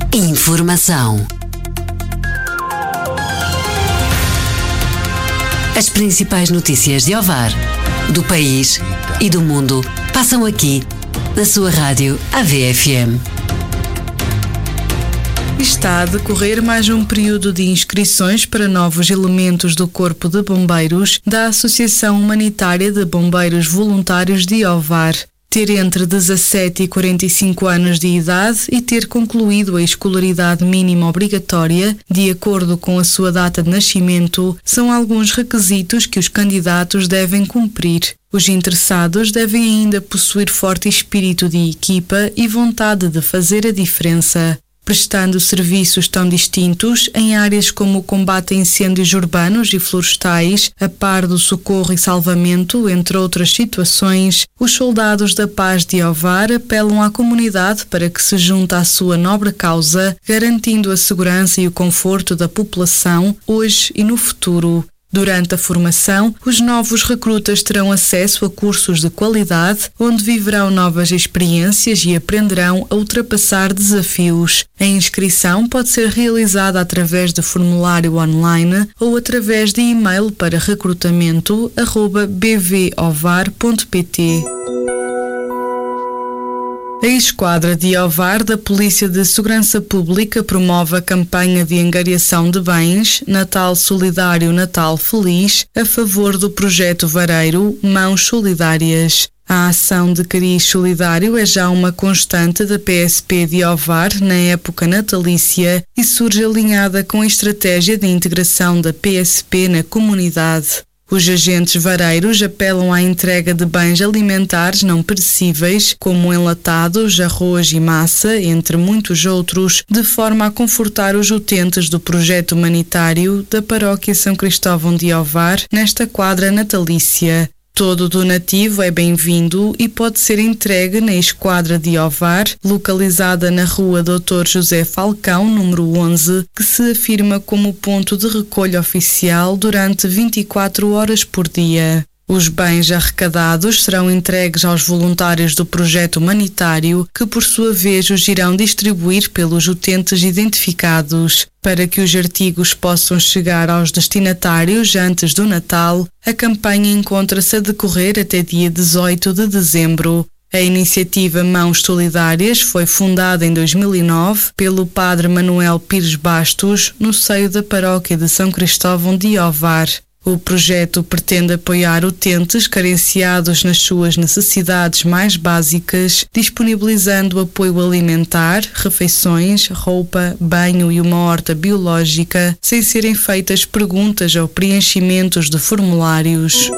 Informação. As principais notícias de Ovar, do país e do mundo passam aqui, na sua rádio AVFM. Está a decorrer mais um período de inscrições para novos elementos do Corpo de Bombeiros da Associação Humanitária de Bombeiros Voluntários de Ovar. Ter entre 17 e 45 anos de idade e ter concluído a escolaridade mínima obrigatória, de acordo com a sua data de nascimento, são alguns requisitos que os candidatos devem cumprir. Os interessados devem ainda possuir forte espírito de equipa e vontade de fazer a diferença. Prestando serviços tão distintos em áreas como o combate a incêndios urbanos e florestais, a par do socorro e salvamento, entre outras situações, os soldados da paz de Ovar apelam à comunidade para que se junte à sua nobre causa, garantindo a segurança e o conforto da população, hoje e no futuro. Durante a formação, os novos recrutas terão acesso a cursos de qualidade, onde viverão novas experiências e aprenderão a ultrapassar desafios. A inscrição pode ser realizada através de formulário online ou através de e-mail para recrutamento@bvovar.pt. A Esquadra de Ovar da Polícia de Segurança Pública promove a campanha de angariação de bens Natal Solidário Natal Feliz a favor do projeto Vareiro Mãos Solidárias. A ação de cariz solidário é já uma constante da PSP de Ovar na época natalícia e surge alinhada com a estratégia de integração da PSP na comunidade. Os agentes vareiros apelam à entrega de bens alimentares não perecíveis, como enlatados, arroz e massa, entre muitos outros, de forma a confortar os utentes do projeto humanitário da Paróquia São Cristóvão de Ovar nesta quadra natalícia. Todo donativo é bem-vindo e pode ser entregue na Esquadra de Ovar, localizada na rua Dr. José Falcão, número 11, que se afirma como ponto de recolha oficial durante 24 horas por dia. Os bens arrecadados serão entregues aos voluntários do projeto humanitário, que por sua vez os irão distribuir pelos utentes identificados. Para que os artigos possam chegar aos destinatários antes do Natal, a campanha encontra-se a decorrer até dia 18 de dezembro. A iniciativa Mãos Solidárias foi fundada em 2009 pelo Padre Manuel Pires Bastos, no seio da Paróquia de São Cristóvão de Ovar. O projeto pretende apoiar utentes carenciados nas suas necessidades mais básicas, disponibilizando apoio alimentar, refeições, roupa, banho e uma horta biológica, sem serem feitas perguntas ou preenchimentos de formulários.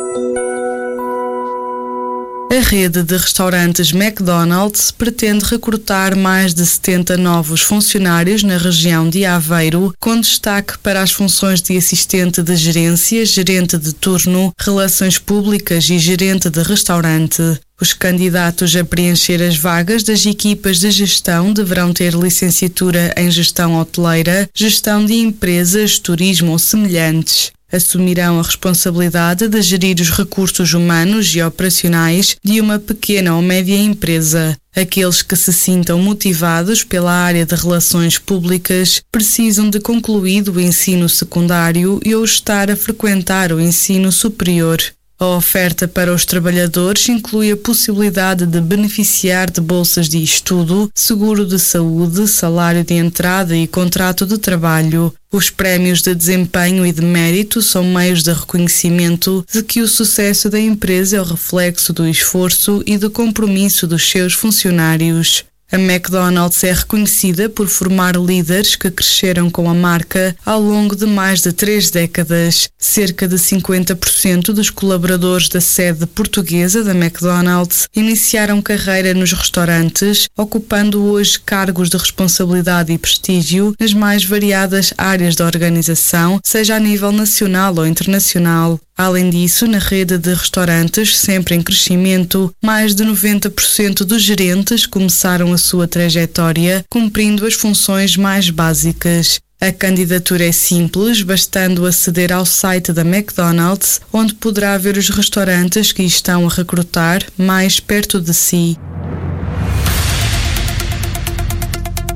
A rede de restaurantes McDonald's pretende recrutar mais de 70 novos funcionários na região de Aveiro, com destaque para as funções de assistente de gerência, gerente de turno, relações públicas e gerente de restaurante. Os candidatos a preencher as vagas das equipas de gestão deverão ter licenciatura em gestão hoteleira, gestão de empresas, turismo ou semelhantes. Assumirão a responsabilidade de gerir os recursos humanos e operacionais de uma pequena ou média empresa. Aqueles que se sintam motivados pela área de relações públicas precisam de concluído o ensino secundário e ou estar a frequentar o ensino superior. A oferta para os trabalhadores inclui a possibilidade de beneficiar de bolsas de estudo, seguro de saúde, salário de entrada e contrato de trabalho. Os prémios de desempenho e de mérito são meios de reconhecimento de que o sucesso da empresa é o reflexo do esforço e do compromisso dos seus funcionários. A McDonald's é reconhecida por formar líderes que cresceram com a marca ao longo de mais de 3 décadas. Cerca de 50% dos colaboradores da sede portuguesa da McDonald's iniciaram carreira nos restaurantes, ocupando hoje cargos de responsabilidade e prestígio nas mais variadas áreas da organização, seja a nível nacional ou internacional. Além disso, na rede de restaurantes, sempre em crescimento, mais de 90% dos gerentes começaram a sua trajetória cumprindo as funções mais básicas. A candidatura é simples, bastando aceder ao site da McDonald's, onde poderá ver os restaurantes que estão a recrutar mais perto de si.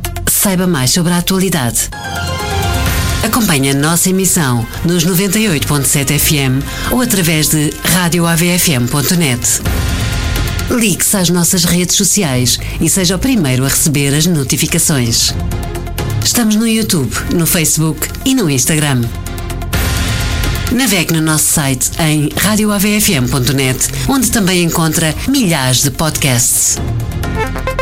saiba mais sobre a atualidade. Acompanhe a nossa emissão nos 98.7 FM ou através de radioavfm.net. Ligue-se às nossas redes sociais e seja o primeiro a receber as notificações. Estamos no YouTube, no Facebook e no Instagram. Navegue no nosso site em radioavfm.net, onde também encontra milhares de podcasts.